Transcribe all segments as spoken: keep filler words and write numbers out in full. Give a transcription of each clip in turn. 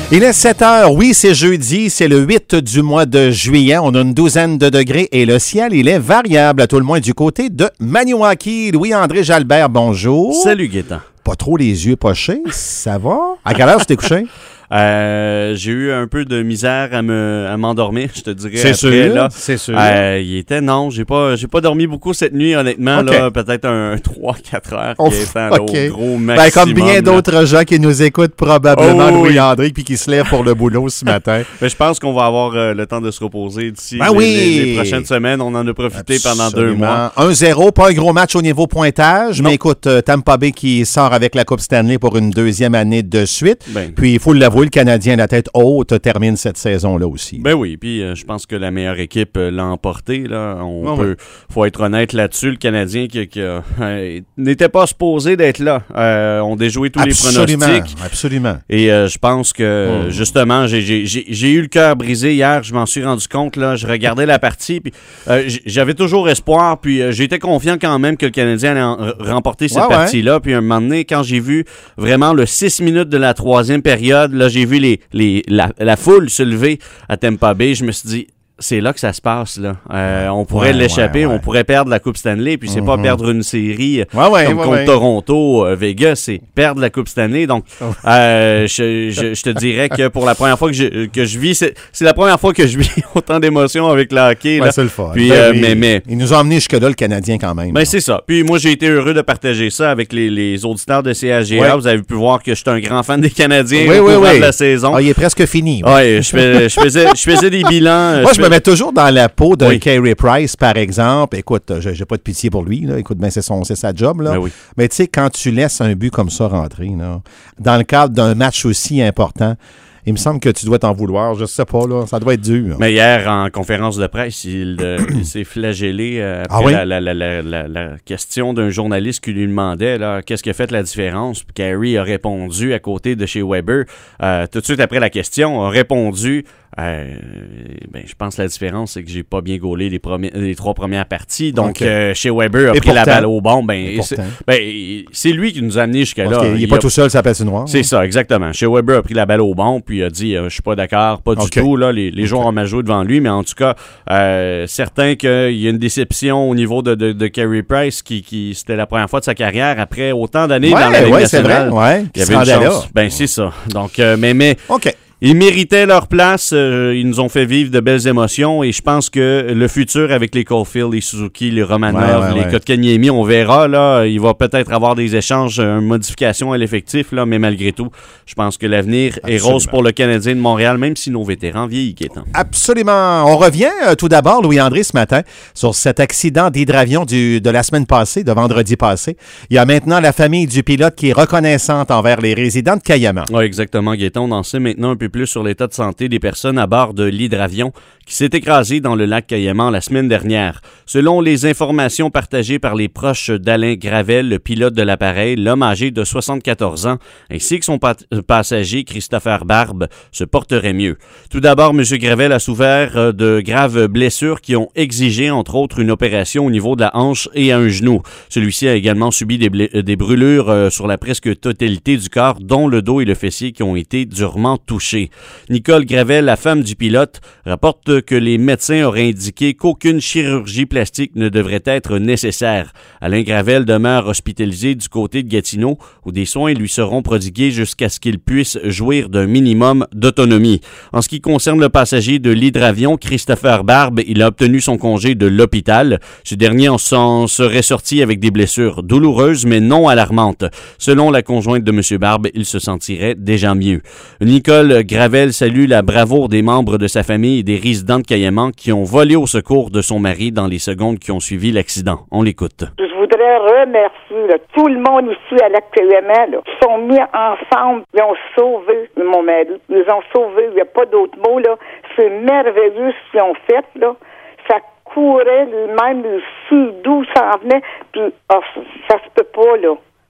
Il est sept heures, oui, c'est jeudi, c'est le huit du mois de juillet. On a une douzaine de degrés et le ciel, il est variable, à tout le moins du côté de Maniwaki. Louis-André Jalbert, bonjour. Salut, Gaétan. Pas trop les yeux pochés, ça va? À quelle heure tu t'es couché? Euh, j'ai eu un peu de misère à me à m'endormir, je te dirais. C'est après, sûr, là. c'est sûr. Euh, il était non, j'ai pas j'ai pas dormi beaucoup cette nuit, honnêtement. Okay. Là, peut-être un trois quatre heures qui Ouf, étant okay. au gros maximum. Ben, comme bien d'autres gens qui nous écoutent probablement, oh, Louis-André, puis qui se lèvent pour le boulot ce matin. Ben, je pense qu'on va avoir euh, le temps de se reposer d'ici ben les, oui. les, les prochaines semaines. On en a profité Absolument. pendant deux mois. un zéro, pas un gros match au niveau pointage, non. mais écoute, Tampa Bay qui sort avec la Coupe Stanley pour une deuxième année de suite. Ben. Puis, il faut l'avouer, le Canadien a la tête haute termine cette saison-là aussi. Ben oui, puis euh, je pense que la meilleure équipe euh, l'a emporté. Là. On oh peut, oui. faut être honnête là-dessus. Le Canadien qui, qui euh, n'était pas supposé d'être là. Euh, on déjoué tous absolument, les pronostics. Absolument. Et euh, je pense que, oh. justement, j'ai, j'ai, j'ai eu le cœur brisé hier. Je m'en suis rendu compte. Là, je regardais la partie. Puis, euh, j'avais toujours espoir. Puis euh, j'étais confiant quand même que le Canadien allait en, remporter cette ouais, partie-là. Ouais. Puis à un moment donné, quand j'ai vu vraiment le six minutes de la troisième période, là, j'ai vu les, les, la, la foule se lever à Tampa Bay, je me suis dit, c'est là que ça se passe, là. Euh, on pourrait ouais, l'échapper, ouais, ouais. on pourrait perdre la Coupe Stanley, puis c'est mm-hmm. pas perdre une série ouais, ouais, comme ouais, contre ouais. Toronto, euh, Vegas, c'est perdre la Coupe Stanley. Donc, euh, je, je, je te dirais que pour la première fois que je, que je vis, c'est, c'est la première fois que je vis autant d'émotions avec le hockey. Ouais, là. c'est le fun. Puis, ben, euh, oui. mais, mais, il nous a emmenés jusque-là, le Canadien, quand même. Ben, là. C'est ça. Puis moi, j'ai été heureux de partager ça avec les, les auditeurs de C H G A. Ouais. Vous avez pu voir que je suis un grand fan des Canadiens oui, au oui, cours oui. de la saison. Ah, il est presque fini. Oui, je, fais, je, faisais, je faisais des bilans. Moi, je, je me mets toujours dans la peau d'un oui. Carey Price, par exemple. Écoute, j'ai, j'ai pas de pitié pour lui. Là. Écoute, ben c'est, son, c'est sa job. Là. Ben oui. Mais tu sais, quand tu laisses un but comme ça rentrer, là, dans le cadre d'un match aussi important, il me semble que tu dois t'en vouloir. Je sais pas, là. Ça doit être dur. Mais hier, en conférence de presse, il, euh, il s'est flagellé euh, après ah oui? la, la, la, la, la, la question d'un journaliste qui lui demandait là, qu'est-ce qui a fait la différence. Puis Carey a répondu à côté de chez Weber. Euh, tout de suite après la question, a répondu euh, ben, je pense que la différence, c'est que j'ai pas bien gaulé les, premiers, les trois premières parties. Donc, okay. euh, chez Weber a Et pris pourtant, la balle au bon. Ben, c'est, ben, c'est lui qui nous a amenés jusqu'à là. Il n'est pas a, tout seul, ça passe noir. C'est hein? ça, exactement. Chez Weber a pris la balle au bon, puis a dit euh, je suis pas d'accord, pas du okay. tout. Là, les, les okay. joueurs ont mal joué devant lui, mais en tout cas, euh, certain qu'il y a une déception au niveau de, de, de Carey Price, qui, qui c'était la première fois de sa carrière après autant d'années ouais, dans la Ligue ouais, nationale. C'est vrai, ouais. Il y avait une chance. Là. Ben, c'est ça. Donc, euh, mais, mais OK. Ils méritaient leur place, euh, ils nous ont fait vivre de belles émotions et je pense que le futur avec les Caulfield, les Suzuki, les Romanov, ouais, ouais, les ouais. Kotkaniemi, on verra, là, il va peut-être avoir des échanges, une modification à l'effectif, là, mais malgré tout, je pense que l'avenir Absolument. Est rose pour le Canadien de Montréal, même si nos vétérans vieillissent. Absolument. On revient euh, tout d'abord, Louis-André, ce matin, sur cet accident d'hydravion du, de la semaine passée, de vendredi passé. Il y a maintenant la famille du pilote qui est reconnaissante envers les résidents de Cayama. Oui, exactement, Gaétan. On en sait maintenant un peu plus sur l'état de santé des personnes à bord de l'hydravion qui s'est écrasé dans le lac Cayman la semaine dernière. Selon les informations partagées par les proches d'Alain Gravel, le pilote de l'appareil, l'homme âgé de soixante-quatorze ans, ainsi que son pa- passager Christopher Barbe, se porterait mieux. Tout d'abord, M. Gravel a souffert de graves blessures qui ont exigé, entre autres, une opération au niveau de la hanche et à un genou. Celui-ci a également subi des, bl- des brûlures sur la presque totalité du corps, dont le dos et le fessier qui ont été durement touchés. Nicole Gravel, la femme du pilote, rapporte que les médecins auraient indiqué qu'aucune chirurgie plastique ne devrait être nécessaire. Alain Gravel demeure hospitalisé du côté de Gatineau, où des soins lui seront prodigués jusqu'à ce qu'il puisse jouir d'un minimum d'autonomie. En ce qui concerne le passager de l'hydravion, Christopher Barbe, il a obtenu son congé de l'hôpital. Ce dernier en s'en serait sorti avec des blessures douloureuses, mais non alarmantes. Selon la conjointe de M. Barbe, il se sentirait déjà mieux. Nicole Gravel salue la bravoure des membres de sa famille et des résidents de Cayman qui ont volé au secours de son mari dans les secondes qui ont suivi l'accident. On l'écoute. Je voudrais remercier là, tout le monde ici à la Cayman là, qui sont mis ensemble, ils ont sauvé mon mari. Ils ont sauvé, il n'y a pas d'autre mot là. C'est merveilleux ce qu'ils ont fait là. Ça courait lui-même, le sud d'où ça en venait, puis oh, ça se peut pas là.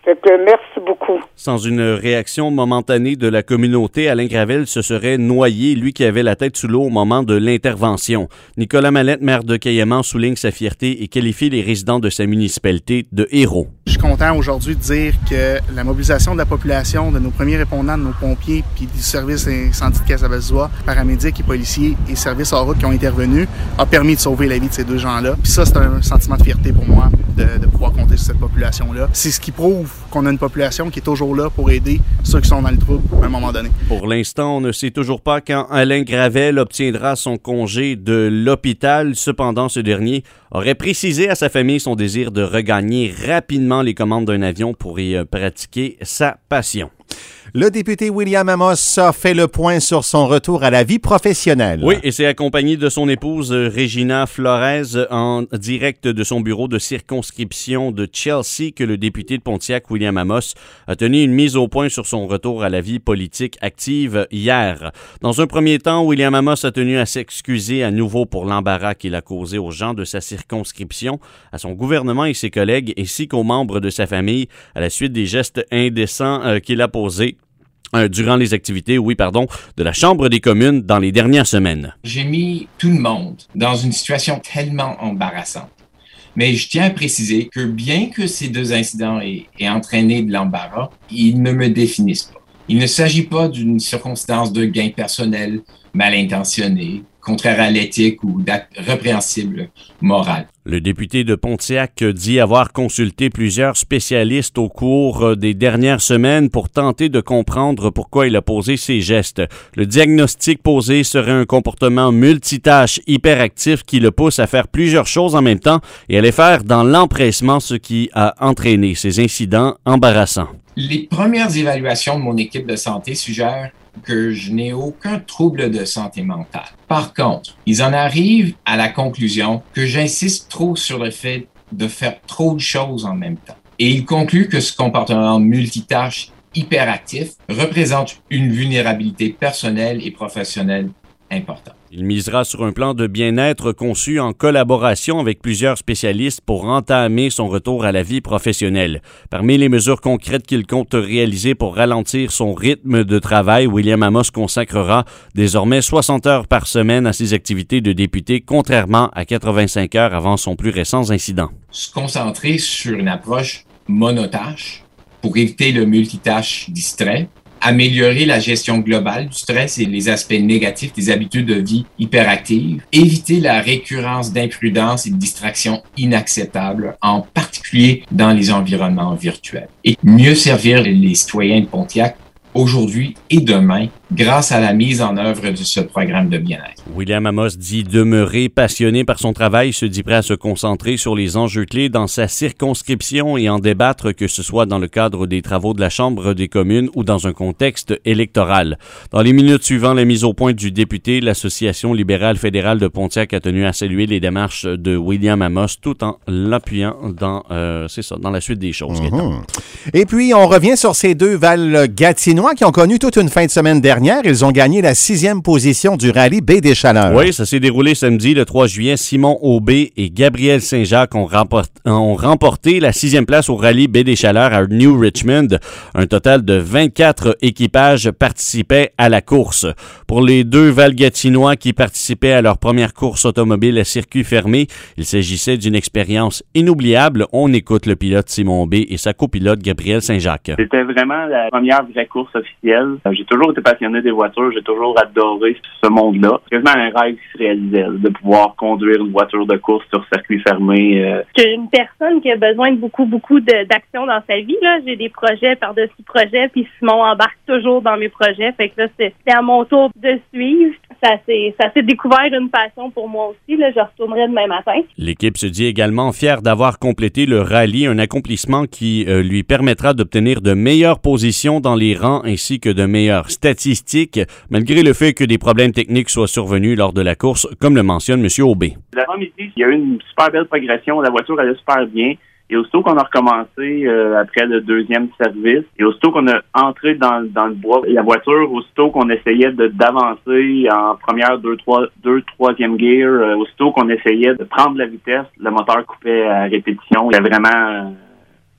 Fait que merci beaucoup. Sans une réaction momentanée de la communauté, Alain Gravel se serait noyé, lui qui avait la tête sous l'eau au moment de l'intervention. Nicolas Mallette, maire de Cayamant, souligne sa fierté et qualifie les résidents de sa municipalité de héros. Je suis content aujourd'hui de dire que la mobilisation de la population, de nos premiers répondants, de nos pompiers, puis du service incendie de Casabelzois, paramédics et policiers et services en route qui ont intervenu, a permis de sauver la vie de ces deux gens-là. Puis ça, c'est un sentiment de fierté pour moi de, de pouvoir compter sur cette population-là. C'est ce qui prouve qu'on a une population qui est toujours là pour aider ceux qui sont dans le trouble à un moment donné. Pour l'instant, on ne sait toujours pas quand Alain Gravel obtiendra son congé de l'hôpital. Cependant, ce dernier aurait précisé à sa famille son désir de regagner rapidement les commandes d'un avion pour y pratiquer sa passion. Le député William Amos a fait le point sur son retour à la vie professionnelle. Oui, et c'est accompagné de son épouse Régina Flores en direct de son bureau de circonscription de Chelsea que le député de Pontiac, William Amos, a tenu une mise au point sur son retour à la vie politique active hier. Dans un premier temps, William Amos a tenu à s'excuser à nouveau pour l'embarras qu'il a causé aux gens de sa circonscription, à son gouvernement et ses collègues, ainsi qu'aux membres de sa famille à la suite des gestes indécents euh, qu'il a posés Euh, durant les activités, oui, pardon, de la Chambre des communes dans les dernières semaines. J'ai mis tout le monde dans une situation tellement embarrassante. Mais je tiens à préciser que bien que ces deux incidents aient, aient entraîné de l'embarras, ils ne me définissent pas. Il ne s'agit pas d'une circonstance de gain personnel mal intentionné, contraire à l'éthique ou d'acte répréhensible moral. Le député de Pontiac dit avoir consulté plusieurs spécialistes au cours des dernières semaines pour tenter de comprendre pourquoi il a posé ces gestes. Le diagnostic posé serait un comportement multitâche hyperactif qui le pousse à faire plusieurs choses en même temps et à les faire dans l'empressement, ce qui a entraîné ces incidents embarrassants. Les premières évaluations de mon équipe de santé suggèrent que je n'ai aucun trouble de santé mentale. Par contre, ils en arrivent à la conclusion que j'insiste trop sur le fait de faire trop de choses en même temps. Et ils concluent que ce comportement multitâche hyperactif représente une vulnérabilité personnelle et professionnelle importante. Il misera sur un plan de bien-être conçu en collaboration avec plusieurs spécialistes pour entamer son retour à la vie professionnelle. Parmi les mesures concrètes qu'il compte réaliser pour ralentir son rythme de travail, William Amos consacrera désormais soixante heures par semaine à ses activités de député, contrairement à quatre-vingt-cinq heures avant son plus récent incident. Se concentrer sur une approche monotâche pour éviter le multitâche distrait, améliorer la gestion globale du stress et les aspects négatifs des habitudes de vie hyperactives, éviter la récurrence d'imprudence et de distractions inacceptables, en particulier dans les environnements virtuels, et mieux servir les citoyens de Pontiac aujourd'hui et demain grâce à la mise en œuvre de ce programme de bien-être. William Amos dit demeurer passionné par son travail, se dit prêt à se concentrer sur les enjeux clés dans sa circonscription et en débattre, que ce soit dans le cadre des travaux de la Chambre des communes ou dans un contexte électoral. Dans les minutes suivant la mise au point du député, l'Association libérale fédérale de Pontiac a tenu à saluer les démarches de William Amos tout en l'appuyant dans, euh, c'est ça, dans la suite des choses. Mm-hmm. Et puis, on revient sur ces deux Val-Gatinois qui ont connu toute une fin de semaine dernière. Ils ont gagné la sixième position du rallye Baie des Chaleurs. Oui, ça s'est déroulé samedi, le trois juillet. Simon Aubé et Gabriel Saint-Jacques ont, remport, ont remporté la sixième place au rallye Baie des Chaleurs à New Richmond. Un total de vingt-quatre équipages participaient à la course. Pour les deux Val-Gatinois qui participaient à leur première course automobile à circuit fermé, il s'agissait d'une expérience inoubliable. On écoute le pilote Simon Aubé et sa copilote Gabriel Saint-Jacques. C'était vraiment la première vraie course officielle. J'ai toujours été passionné des voitures, j'ai toujours adoré ce monde-là. C'est quasiment un rêve qui se réalisait, de pouvoir conduire une voiture de course sur circuit fermé. Euh. Je suis une personne qui a besoin de beaucoup, beaucoup de, d'action dans sa vie. Là. J'ai des projets par-dessus projets, puis Simon embarque toujours dans mes projets. Fait que là, c'est, c'est à mon tour de suivre. Ça s'est, ça s'est découvert une passion pour moi aussi. Là. Je retournerai demain matin. L'équipe se dit également fière d'avoir complété le rallye, un accomplissement qui euh, lui permettra d'obtenir de meilleures positions dans les rangs ainsi que de meilleures statistiques, malgré le fait que des problèmes techniques soient survenus lors de la course, comme le mentionne M. Aubé. L'avant-midi, il y a eu une super belle progression. La voiture allait super bien. Et aussitôt qu'on a recommencé euh, après le deuxième service, et aussitôt qu'on a entré dans, dans le bois, la voiture, aussitôt qu'on essayait de, d'avancer en première, deux, trois, deux, troisième gear, euh, aussitôt qu'on essayait de prendre la vitesse, le moteur coupait à répétition. Il y a vraiment... Euh,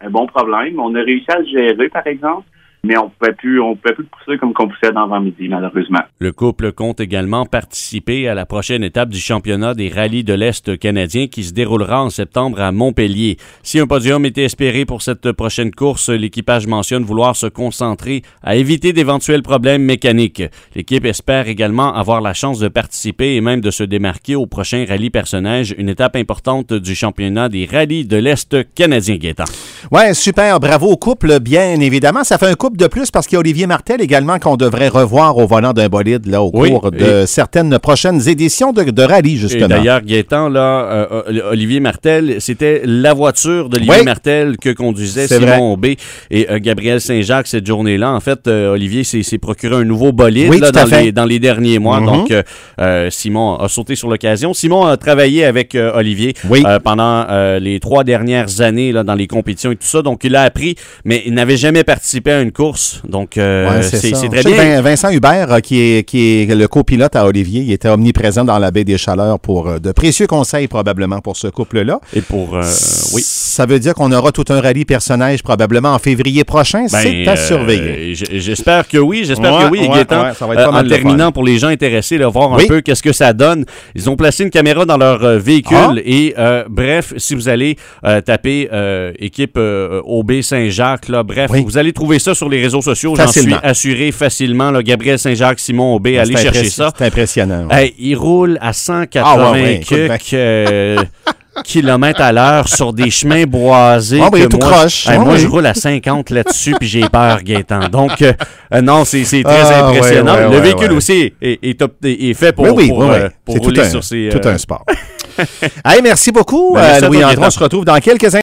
un bon problème. On a réussi à le gérer, par exemple. Mais on pouvait plus, on pouvait plus le pousser comme qu'on poussait d'avant-midi, malheureusement. Le couple compte également participer à la prochaine étape du championnat des rallyes de l'Est canadien qui se déroulera en septembre à Montpellier. Si un podium était espéré pour cette prochaine course, l'équipage mentionne vouloir se concentrer à éviter d'éventuels problèmes mécaniques. L'équipe espère également avoir la chance de participer et même de se démarquer au prochain rallye personnage, une étape importante du championnat des rallyes de l'Est canadien, Gaétan. Ouais, super, bravo au couple, bien évidemment. Ça fait un couple de plus parce qu'il y a Olivier Martel également qu'on devrait revoir au volant d'un bolide là, au oui, cours de et... certaines prochaines éditions de, de rallye, justement. Et d'ailleurs, Gaétan, là, euh, Olivier Martel, c'était la voiture d'Olivier oui. Martel que conduisait c'est Simon Aubé et euh, Gabriel Saint-Jacques cette journée-là. En fait, euh, Olivier s'est, s'est procuré un nouveau bolide oui, là, dans, les, dans les derniers mois. Mm-hmm. Donc, euh, euh, Simon a sauté sur l'occasion. Simon a travaillé avec euh, Olivier oui. euh, pendant euh, les trois dernières années là, dans les compétitions et tout ça. Donc, il a appris, mais il n'avait jamais participé à une course. Donc, euh, ouais, c'est, c'est, c'est très bien. Vincent Hubert, qui est, qui est le copilote à Olivier, il était omniprésent dans la baie des Chaleurs pour euh, de précieux conseils probablement pour ce couple-là. Et pour, euh, oui. Ça veut dire qu'on aura tout un rallye personnage probablement en février prochain. Ben, c'est à euh, surveiller. J'espère que oui. J'espère ouais, que oui, ouais, Gaétan. Ouais, ça va être pas euh, mal en terminant, pour les gens intéressés, là, voir oui. un peu qu'est-ce que ça donne. Ils ont placé une caméra dans leur euh, véhicule ah. et euh, bref, si vous allez euh, taper euh, équipe euh, O B Saint-Jacques, là, bref, oui. vous allez trouver ça sur les réseaux sociaux. J'en suis assuré facilement. Là, Gabriel Saint-Jacques, Simon Aubé, allez chercher ça. C'est impressionnant. Ouais. Hey, il roule à cent quatre-vingts ah, ouais, ouais, euh, kilomètres à l'heure sur des chemins boisés. Oh, ben, que tout moi, croche. Hey, oh, moi, oui. je roule à cinquante là-dessus puis j'ai peur, Gaétan. Donc, euh, non, c'est, c'est très ah, impressionnant. Ouais, ouais, Le ouais, véhicule ouais. aussi est, est, est, est fait pour, oui, oui, pour, oui, euh, oui. pour c'est rouler tout un, sur ces... Tout euh... un sport. Hey, merci beaucoup, ben, euh, merci Louis-André. On se retrouve dans quelques instants.